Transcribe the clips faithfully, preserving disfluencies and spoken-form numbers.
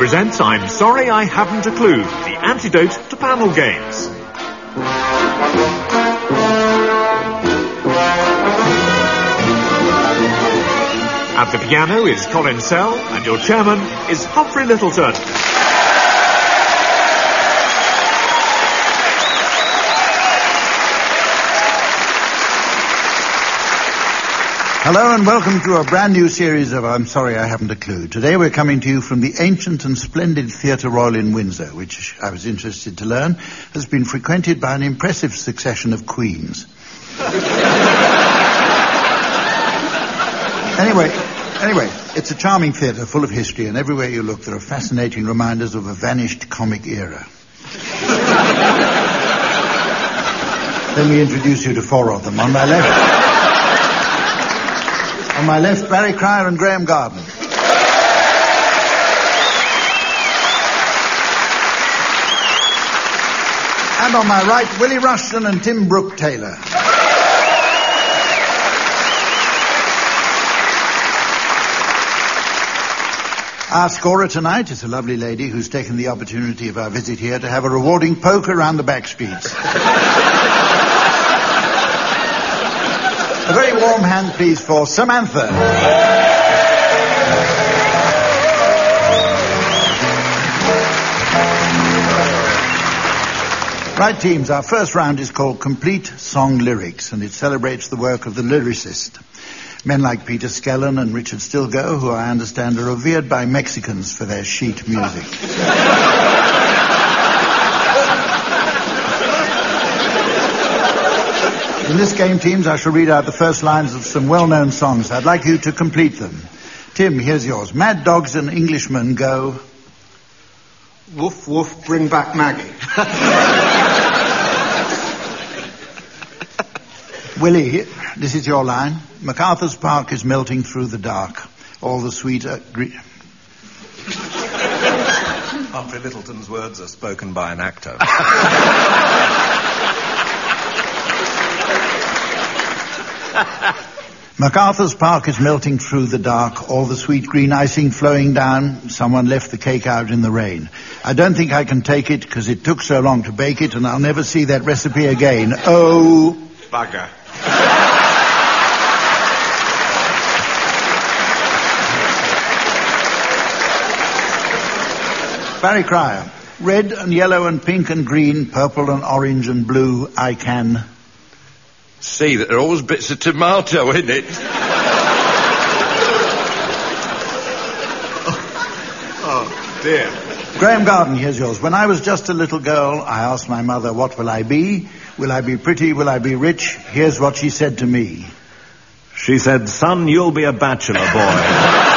presents I'm Sorry I Haven't a Clue, the antidote to panel games. At the piano is Colin Sell, and your chairman is Humphrey Littleton. Hello and welcome to a brand new series of I'm Sorry I Haven't a Clue. Today we're coming to you from the ancient and splendid Theatre Royal in Windsor, which I was interested to learn has been frequented by an impressive succession of queens. anyway, anyway, it's a charming theatre full of history, and everywhere you look there are fascinating reminders of a vanished comic era. Let me introduce you to four of them. On my left... On my left, Barry Cryer and Graham Garden. And on my right, Willie Rushton and Tim Brooke Taylor. Our scorer tonight is a lovely lady who's taken the opportunity of our visit here to have a rewarding poke around the back streets. A very warm hand, please, for Samantha. Right, teams, our first round is called Complete Song Lyrics, and it celebrates the work of the lyricist. Men like Peter Skellern and Richard Stilgoe, who I understand are revered by Mexicans for their sheet music. In this game, teams, I shall read out the first lines of some well-known songs. I'd like you to complete them. Tim, here's yours. Mad dogs and Englishmen go... Woof, woof, bring back Maggie. Willie, this is your line. MacArthur's Park is melting through the dark. All the sweet... Uh, gre- Humphrey Littleton's words are spoken by an actor. MacArthur's Park is melting through the dark, all the sweet green icing flowing down. Someone left the cake out in the rain. I don't think I can take it because it took so long to bake it and I'll never see that recipe again. Oh... Bugger. Barry Cryer. Red and yellow and pink and green, purple and orange and blue, I can... See that there are always bits of tomato in it. Oh, dear. Graham Garden, here's yours. When I was just a little girl, I asked my mother, what will I be? Will I be pretty? Will I be rich? Here's what she said to me. She said, son, you'll be a bachelor boy.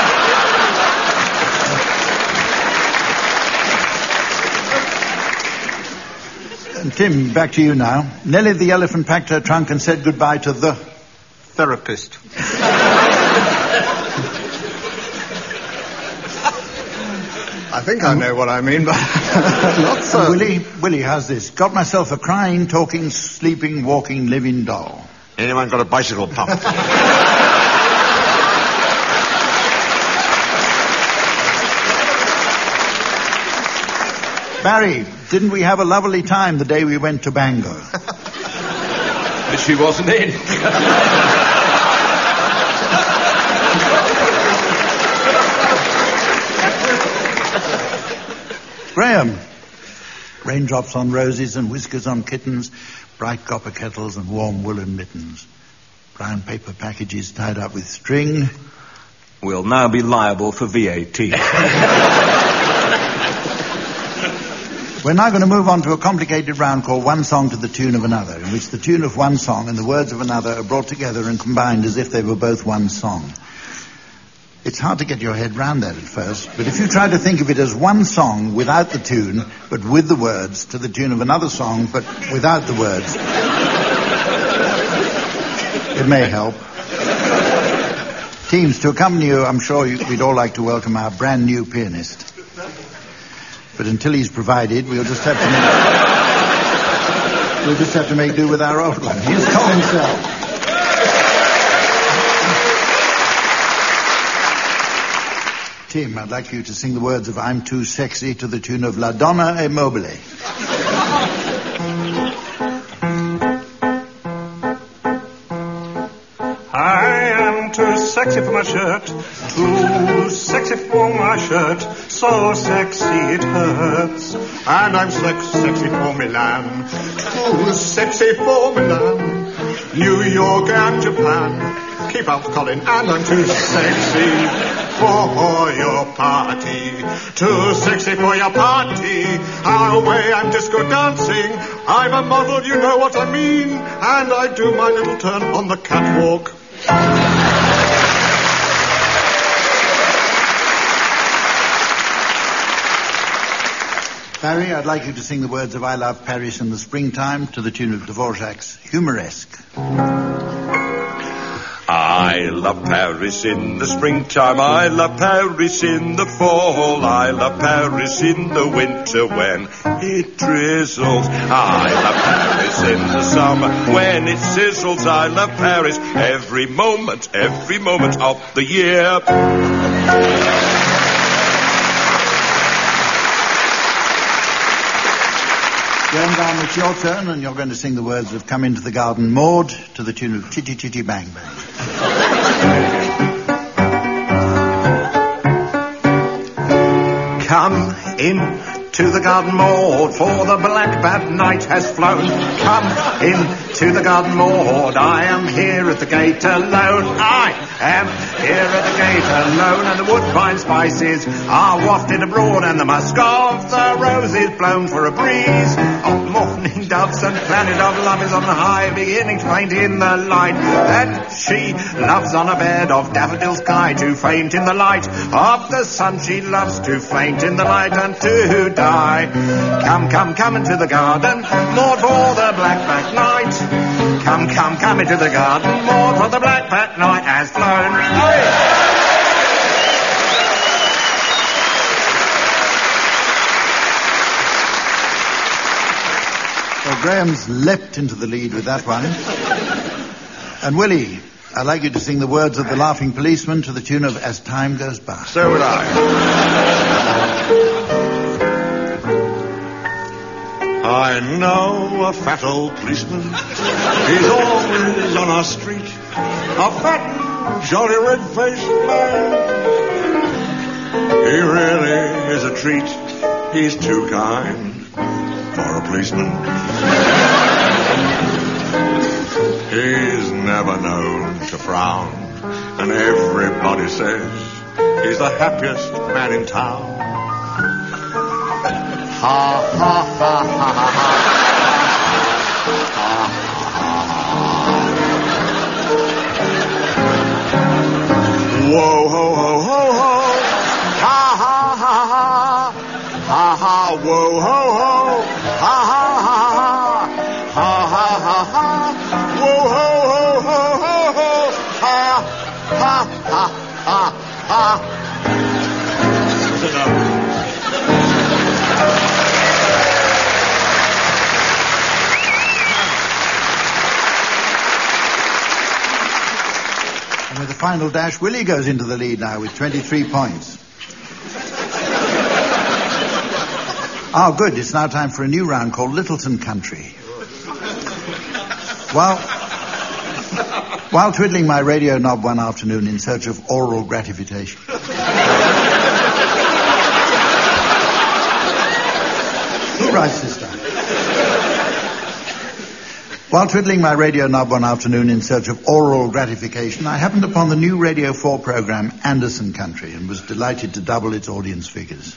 Tim, back to you now. Nellie the elephant packed her trunk and said goodbye to the... Therapist. I think I know what I mean, but not so. Willie, Willie, how's this? Got myself a crying, talking, sleeping, walking, living doll. Anyone got a bicycle pump? Barry, didn't we have a lovely time the day we went to Bangor? But she wasn't in. Graham. Raindrops on roses and whiskers on kittens, bright copper kettles and warm woolen mittens. Brown paper packages tied up with string. We'll now be liable for V A T. We're now going to move on to a complicated round called One Song to the Tune of Another, in which the tune of one song and the words of another are brought together and combined as if they were both one song. It's hard to get your head round that at first, but if you try to think of it as one song without the tune, but with the words, to the tune of another song, but without the words, it may help. Teams, to accompany you, I'm sure you, we'd all like to welcome our brand new pianist. But until he's provided, we'll just have to make, we'll just have to make do with our old one. Here's Colin Sell. Tim, I'd like you to sing the words of I'm Too Sexy to the tune of La Donna e Mobile. Too sexy for my shirt, too sexy for my shirt, so sexy it hurts. And I'm sex sexy for Milan, too sexy for Milan, New York and Japan. Keep up, Colin, and I'm too sexy for your party, too sexy for your party. Away, I'm disco dancing, I'm a model, you know what I mean, and I do my little turn on the catwalk. Barry, I'd like you to sing the words of I Love Paris in the Springtime to the tune of Dvorak's Humoresque. I love Paris in the springtime, I love Paris in the fall, I love Paris in the winter when it drizzles. I love Paris in the summer when it sizzles. I love Paris every moment, every moment of the year. Graham Down, it's your turn, and you're going to sing the words of Come Into the Garden, Maud, to the tune of Chitty Chitty Bang Bang. Come in to the garden, Maud, for the black bat night has flown. Come in to the garden, Maud, I am here at the gate alone. I am here at the gate alone, and the woodbine spices are wafted abroad, and the musk of the roses blown for a breeze of morning doves, and planet of love is on high, beginning to faint in the light that she loves on a bed of daffodil sky, to faint in the light of the sun. She loves to faint in the light and to die. Come, come, come into the garden, Maud, for the black bat night. Come, come, come into the garden, Maud, for the black bat night has flown. Well, Graham's leapt into the lead with that one. And Willie, I'd like you to sing the words of The Laughing Policeman to the tune of As Time Goes By. So would I. I know a fat old policeman. He's always on our street. A fat, jolly red-faced man. He really is a treat. He's too kind for a policeman. He's never known to frown, and everybody says he's the happiest man in town. Ha ha ha ha ha ha ha ha. Whoa ho ho ho ho. Ha ha ha ha. Ha ha whoa ho ho. Ha ha ha ha. Ha ha ha ha. Whoa ho ho ho ho ho. Ha ha ha ha ha. Sit down. And with the final dash, Willie goes into the lead now with twenty-three points. Oh, good. It's now time for a new round called Littleton Country. While, while twiddling my radio knob one afternoon in search of oral gratification. Who writes this down? While twiddling my radio knob one afternoon in search of oral gratification, I happened upon the new Radio four program Anderson Country and was delighted to double its audience figures.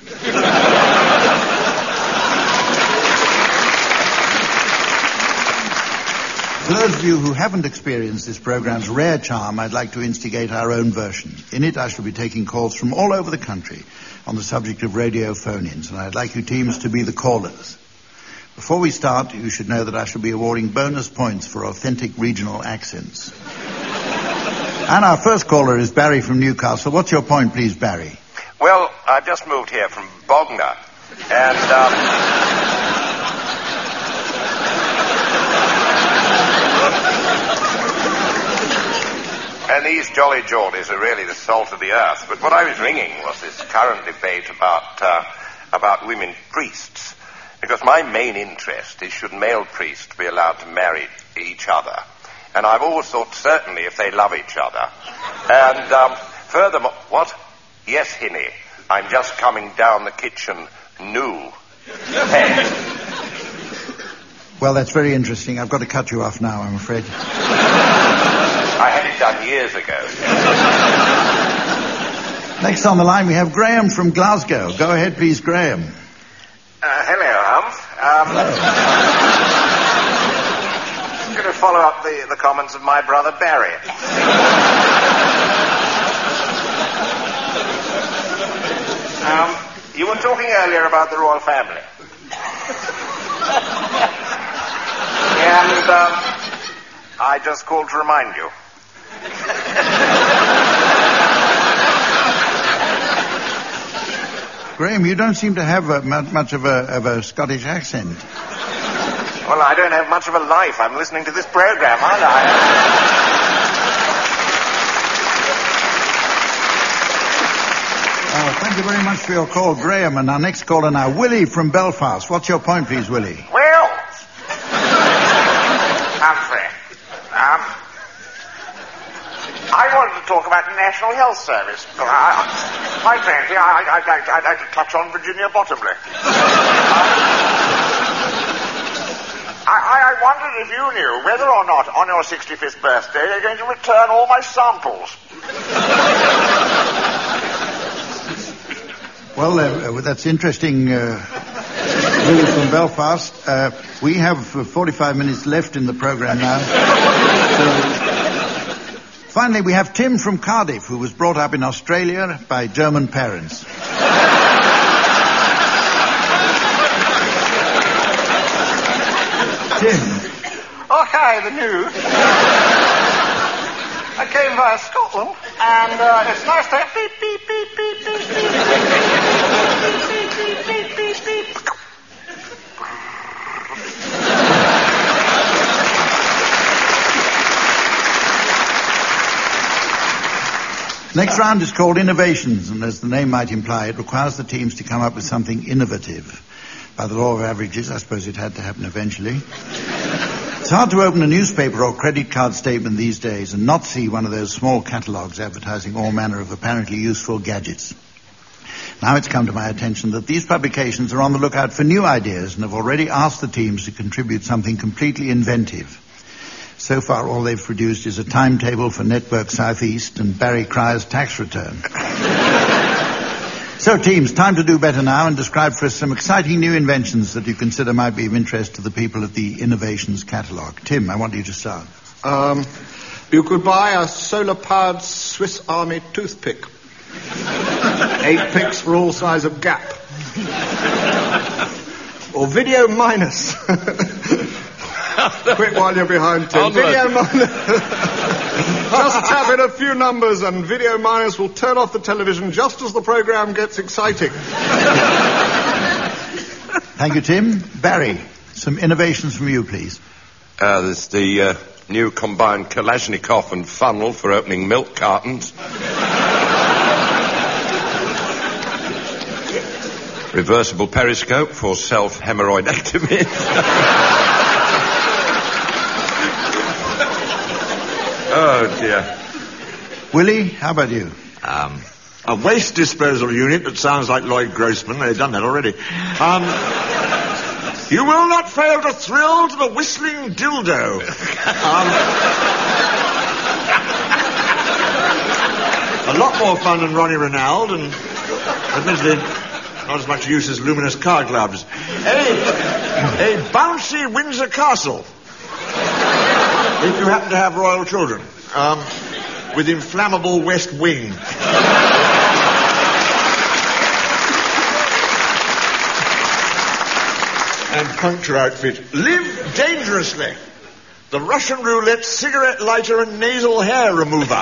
For those of you who haven't experienced this program's rare charm, I'd like to instigate our own version. In it, I shall be taking calls from all over the country on the subject of radio phone-ins, and I'd like you teams to be the callers. Before we start, you should know that I shall be awarding bonus points for authentic regional accents. And our first caller is Barry from Newcastle. What's your point, please, Barry? Well, I've just moved here from Bognor, and um, and these jolly Geordies are really the salt of the earth. But what I was ringing was this current debate about uh, about women priests, because my main interest is should male priests be allowed to marry each other. And I've always thought certainly if they love each other. And um, furthermore, what? Yes, Hinny, I'm just coming down the kitchen new. Hey. Well, that's very interesting. I've got to cut you off now, I'm afraid. I had it done years ago. Next on the line, we have Graham from Glasgow. Go ahead, please, Graham. Uh, hello, Humph. Um, I'm going to follow up the, the comments of my brother Barry. um, you were talking earlier about the royal family. And um, I just called to remind you. Graham, you don't seem to have uh, much of a, of a Scottish accent. Well, I don't have much of a life. I'm listening to this program, aren't I? Oh, thank you very much for your call, Graham. And our next caller now, Willie from Belfast. What's your point, please, Willie? Well, Humphrey, um, I wanted to talk about the National Health Service. I, quite frankly, I, I, I'd, like, I'd like to touch on Virginia Bottomley. I, I wondered if you knew whether or not on your sixty-fifth birthday you're going to return all my samples. Well, uh, that's interesting, uh, Willie from Belfast. Uh, we have uh, forty-five minutes left in the program now. So, finally, we have Tim from Cardiff, who was brought up in Australia by German parents. Tim. Okay, the news. I came via Scotland, and uh, it's nice to have beep, beep, beep, beep, beep, beep, beep, beep, beep, beep, beep, beep. Next round is called Innovations, and as the name might imply, it requires the teams to come up with something innovative. By the law of averages, I suppose it had to happen eventually. It's hard to open a newspaper or credit card statement these days and not see one of those small catalogues advertising all manner of apparently useful gadgets. Now it's come to my attention that these publications are on the lookout for new ideas and have already asked the teams to contribute something completely inventive. So far, all they've produced is a timetable for Network Southeast and Barry Cryer's tax return. So, teams, time to do better now and describe for us some exciting new inventions that you consider might be of interest to the people at the Innovations Catalogue. Tim, I want you to start. Um, you could buy a solar-powered Swiss Army toothpick. Eight picks for all size of gap. Or video minus. Quick while you're behind, Tim. Onward. Video minus. Just tap in a few numbers and Video Minus will turn off the television just as the program gets exciting. Thank you, Tim. Barry, some innovations from you, please. Uh, there's the uh, new combined Kalashnikov and funnel for opening milk cartons. Reversible periscope for self-hemorrhoidectomy. Oh, dear. Willie, how about you? Um, a waste disposal unit that sounds like Lloyd Grossman. They've done that already. Um, you will not fail to thrill to the whistling dildo. Um, a lot more fun than Ronnie Ronald, and admittedly not as much use as luminous car gloves. A, a bouncy Windsor Castle. If you happen to have royal children, um, with inflammable west wing. And puncture outfit. Live dangerously. The Russian roulette cigarette lighter and nasal hair remover.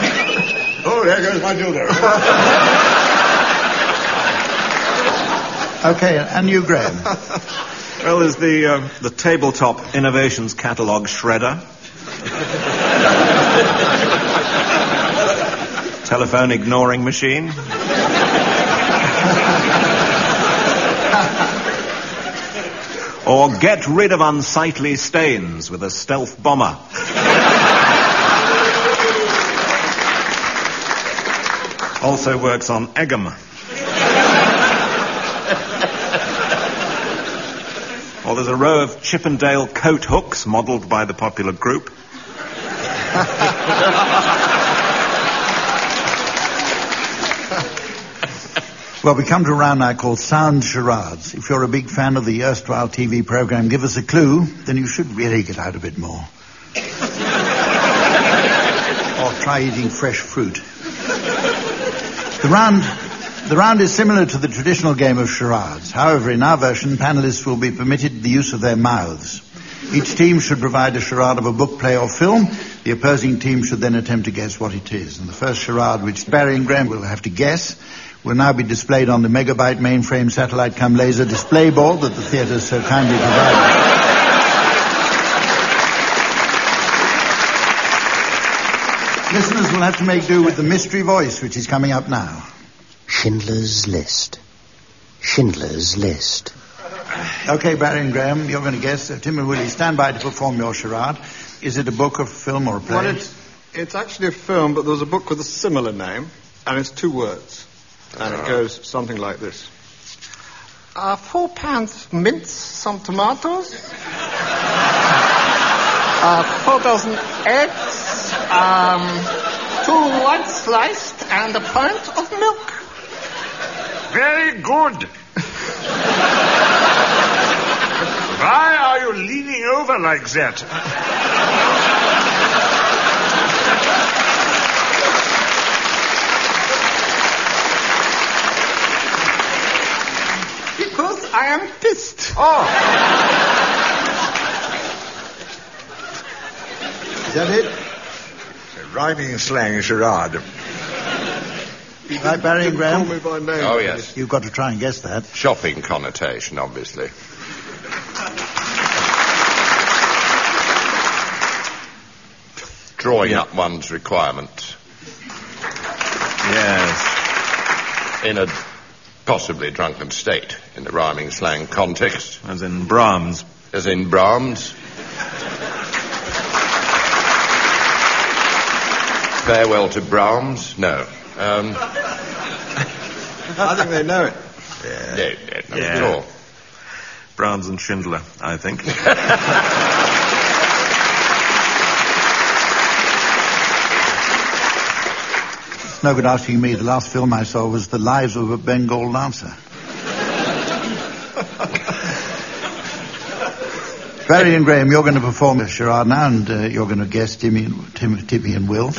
Oh, there goes my dildo. Okay, and you, Graham? Well, there's the, uh, the Tabletop Innovations Catalogue Shredder. Telephone ignoring machine. Or get rid of unsightly stains with a stealth bomber. Also works on Egham. Or there's a row of Chippendale coat hooks modelled by the popular group. Well, we come to a round now called Sound Charades. If you're a big fan of the erstwhile T V programme, Give Us a Clue, then you should really get out a bit more. Or try eating fresh fruit. The round, the round is similar to the traditional game of charades. However, in our version, panellists will be permitted the use of their mouths. Each team should provide a charade of a book, play or film. The opposing team should then attempt to guess what it is. And the first charade, which Barry and Graham will have to guess, will now be displayed on the megabyte mainframe satellite cum laser display board that the theatre so kindly provided. Listeners will have to make do with the mystery voice which is coming up now. Schindler's List. Schindler's List. Okay, Barry and Graham, you're going to guess. Uh, Tim and Willie, stand by to perform your charade. Is it a book, a film, or a play? Well, it's, it's actually a film, but there's a book with a similar name, and it's two words. And it goes something like this. Uh, four pounds mince, some tomatoes, uh, four dozen eggs, um, two white sliced, and a pint of milk. Very good. Why are you leaning over like that? Because I am pissed. Oh. Is that it? Rhyming slang charade. Right, Barry and Graham? Call me by name. Oh, yes. You've got to try and guess that. Shopping connotation, obviously. Drawing Yeah. up one's requirements Yes. in a possibly drunken state in the rhyming slang context, As in Brahms. as in Brahms. Farewell to Brahms? No. Um, I think they know it. no, no, not Yeah. at all. Brahms and Schindler, I think. It's no good asking me. The last film I saw was The Lives of a Bengal Dancer. Barry and Graham, you're going to perform a charade now, and uh, you're going to guess Timmy and, Tim, Timmy and Will.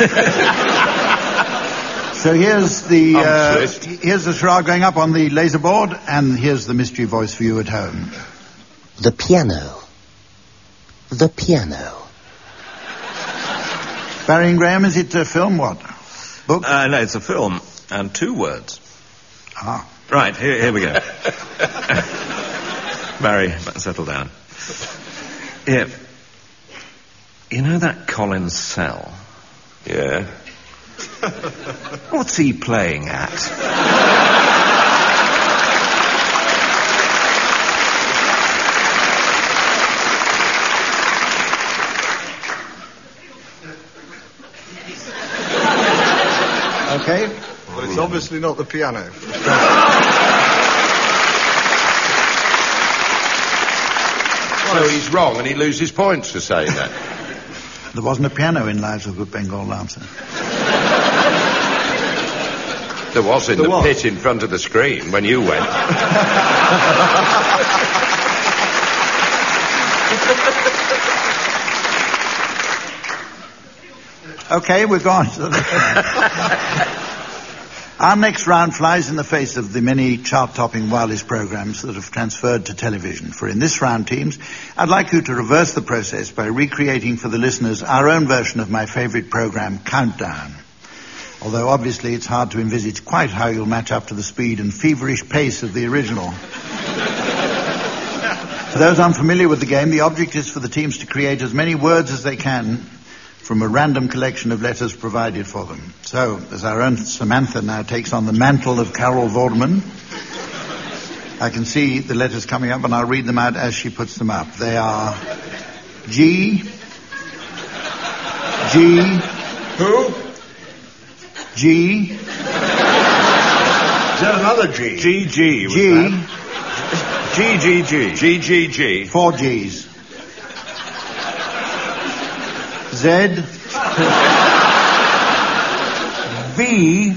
So here's the uh, here's the charade going up on the laser board, and here's the mystery voice for you at home. The piano. The piano. Barry and Graham, is it a film? What? Book? Uh, no, it's a film, and two words. Ah. Right, here, here we go. Barry, settle down. Here. You know that Colin Sell? Yeah. What's he playing at? Okay. Well, it's obviously not the piano. So he's wrong and he loses points for saying that. There wasn't a piano in Lives of a Bengal Dancer. There was in There the was. pit in front of the screen when you went. Okay, we're gone. Our next round flies in the face of the many chart-topping wireless programs that have transferred to television. For in this round, teams, I'd like you to reverse the process by recreating for the listeners our own version of my favorite program, Countdown. although obviously it's hard to envisage quite how you'll match up to the speed and feverish pace of the original. For those unfamiliar with the game, the object is for the teams to create as many words as they can from a random collection of letters provided for them. So, as our own Samantha now takes on the mantle of Carol Vorderman, I can see the letters coming up, and I'll read them out as she puts them up. They are G, G... Who? G... Is that another G? G G was G... that. G G G. G G G. Four G's. Z... V...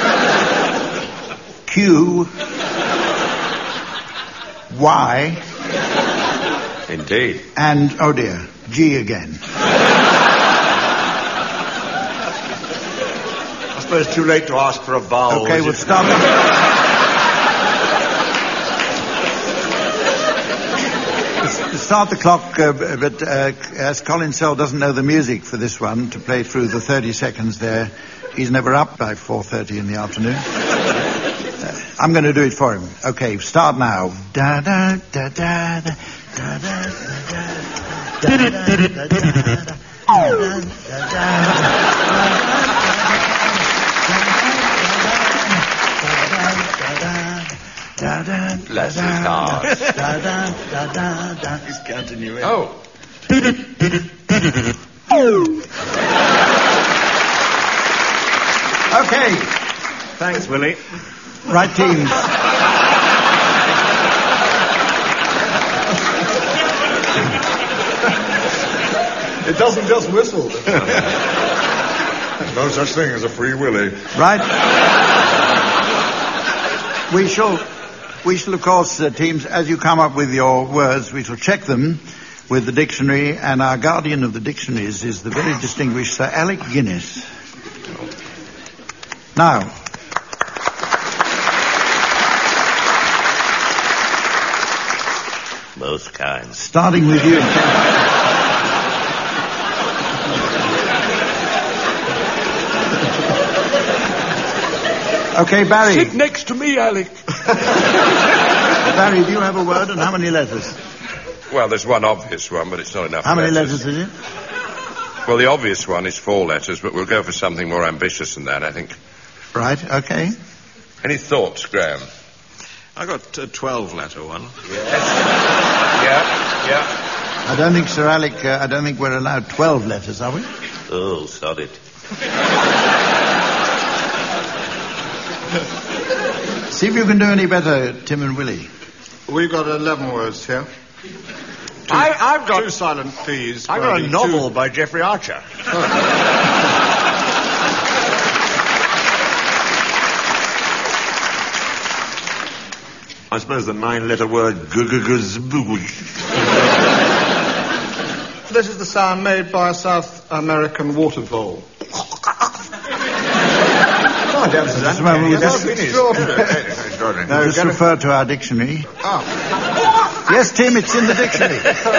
Q... Y... Indeed. And, oh dear, G again. I suppose it's too late to ask for a vowel. Okay, is we'll it? start. Start the clock, uh, but uh, as Colin Sell doesn't know the music for this one to play through the thirty seconds there, he's never up by four thirty in the afternoon. uh, I'm going to do it for him. Okay, start now. Da da da da da da da da da. Bless his heart. He's counting you in. Oh. Okay. Thanks, Willie. Right, teams. It doesn't just whistle. No such thing as a free willy. Right. We shall, we shall, of course, uh, teams, as you come up with your words, we shall check them with the dictionary, and our guardian of the dictionaries is the very distinguished Sir Alec Guinness. Now, Most kind. starting with you. Okay, Barry. Sit next to me, Alec. Barry, do you have a word, and how many letters? Well, there's one obvious one, but it's not enough How many letters. letters is it? Well, the obvious one is four letters, but we'll go for something more ambitious than that, I think. Right, okay. Any thoughts, Graham? I got a twelve-letter one. Yes. Yeah, yeah. I don't think, Sir Alec, uh, I don't think we're allowed twelve letters, are we? Oh, sod it. See if you can do any better, Tim and Willie. We've got eleven words here. I, I've got Two silent P's. I've got a wording, novel by Geoffrey Archer. I suppose the nine-letter word guguguzbooey. This is the sound made by a South American water vole. Oh, damn, Just a moment, we'll That's just- extraordinary. No, just refer to our dictionary. Ah. Yes, Tim, it's in the dictionary.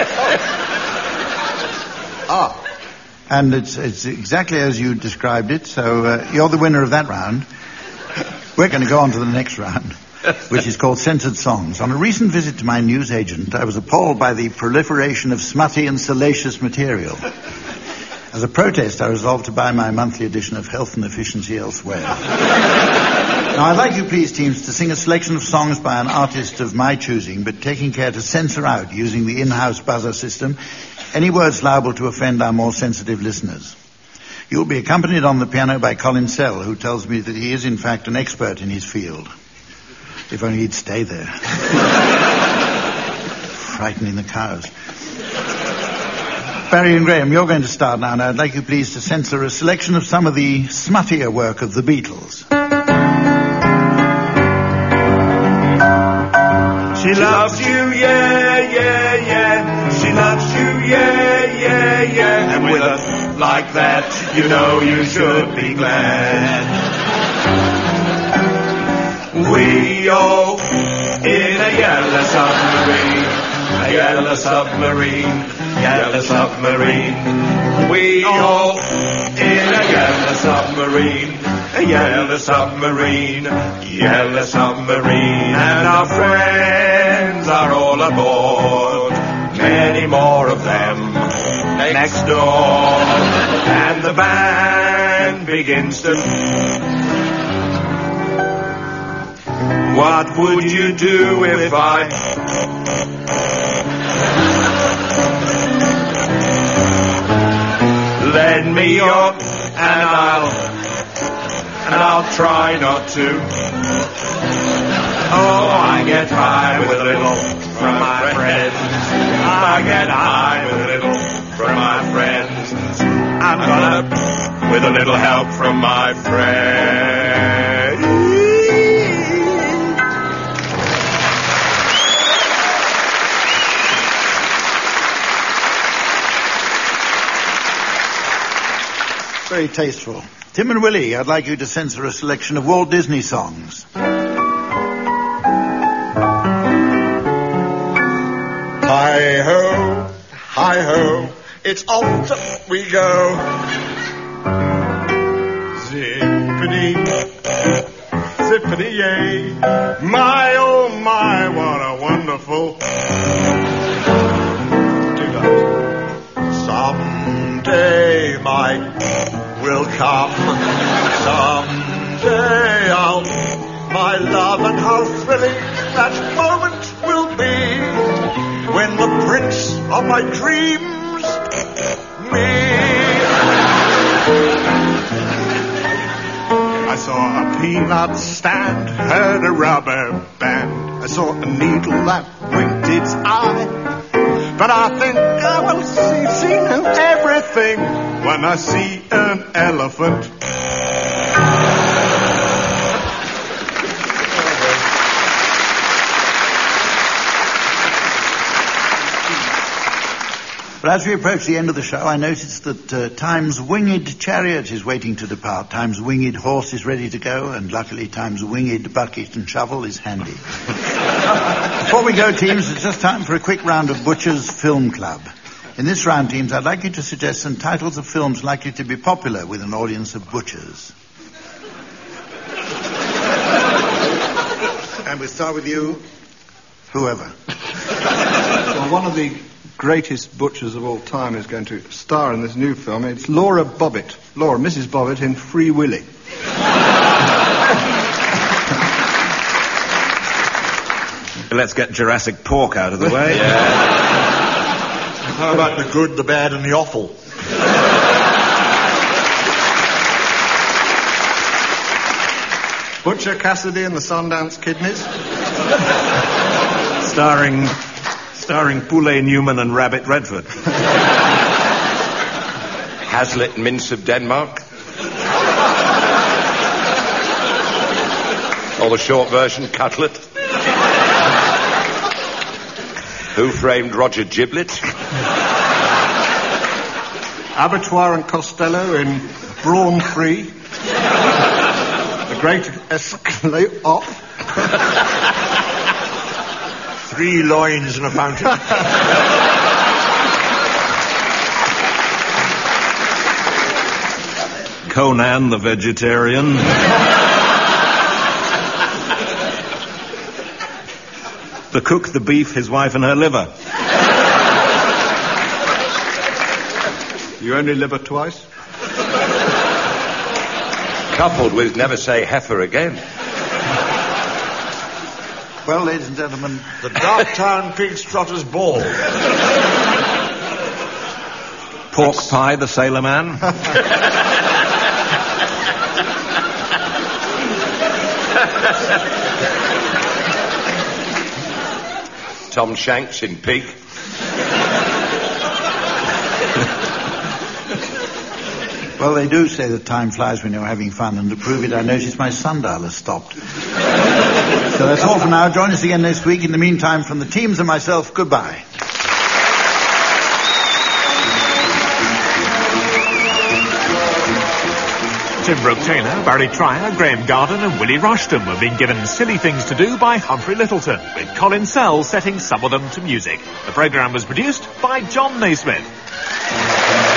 Ah. And it's, it's exactly as you described it, so uh, you're the winner of that round. We're going to go on to the next round, which is called Censored Songs. On a recent visit to my newsagent, I was appalled by the proliferation of smutty and salacious material. As a protest, I resolved to buy my monthly edition of Health and Efficiency elsewhere. Now, I'd like you, please, teams, to sing a selection of songs by an artist of my choosing, but taking care to censor out, using the in-house buzzer system, any words liable to offend our more sensitive listeners. You'll be accompanied on the piano by Colin Sell, who tells me that he is, in fact, an expert in his field. If only he'd stay there. Frightening the cows. Barry and Graham, you're going to start now, and I'd like you, please, to censor a selection of some of the smuttier work of the Beatles. She loves you, yeah, yeah, yeah. She loves you, yeah, yeah, yeah. And with a like that, you know you should be glad. We all in a yellow submarine, a yellow submarine, yellow submarine. We all in a yellow submarine, a yellow submarine, yellow submarine, and our friends are all aboard. Many more of them next door, and the band begins to. What would you do if I lend me your, and I'll, and I'll try not to. Oh, I get high with a little from my friends. I get high with a little from my friends. I'm gonna, with a little help from my friends. Very tasteful. Tim and Willie, I'd like you to censor a selection of Walt Disney songs. Hi-ho, hi-ho, it's off we go. Zippity, zippity-yay. My, oh my, what a wonderful. Do that. Someday my will come. Someday I'll, my love, and how thrilling that moment will be when the prince of my dreams, me. I saw a peanut stand, heard a rubber band. I saw a needle that winked its eye. But I think I will see, see everything when I see an elephant. But as we approach the end of the show, I noticed that uh, Time's winged chariot is waiting to depart. Time's winged horse is ready to go, and luckily Time's winged bucket and shovel is handy. Before we go, teams, it's just time for a quick round of Butcher's Film Club. In this round, teams, I'd like you to suggest some titles of films likely to be popular with an audience of butchers. And we start with you, whoever. Well, one of the greatest butchers of all time is going to star in this new film. It's Laura Bobbitt. Laura, Missus Bobbitt in Free Willy. Let's get Jurassic Pork out of the way. Yeah. How about the good, the bad, and the awful? Butcher Cassidy and the Sundance Kidneys. Starring, starring Poulet Newman and Rabbit Redford. Hazlitt Mince of Denmark. Or the short version, Cutlet. Who Framed Roger Giblet? Abattoir and Costello in Brawn Free. The Great Escalade Off. Three loins and a fountain. Conan the Vegetarian. The Cook, the Beef, His Wife and Her Liver. You only liver twice? Coupled with Never Say Heifer Again. Well, ladies and gentlemen, The Darktown Pig Trotter's Ball. Pork Pie, the Sailor Man. Tom Shanks in Pig. well, they do say that time flies when you're having fun, and to prove it, I noticed my sundial has stopped. So that's all for now. Join us again next week. In the meantime, from the teams and myself, goodbye. Tim Brooke-Taylor, Barry Trier, Graham Garden and Willie Rushton were being given Silly Things to Do by Humphrey Littleton, with Colin Sell setting some of them to music. The programme was produced by John Naismith.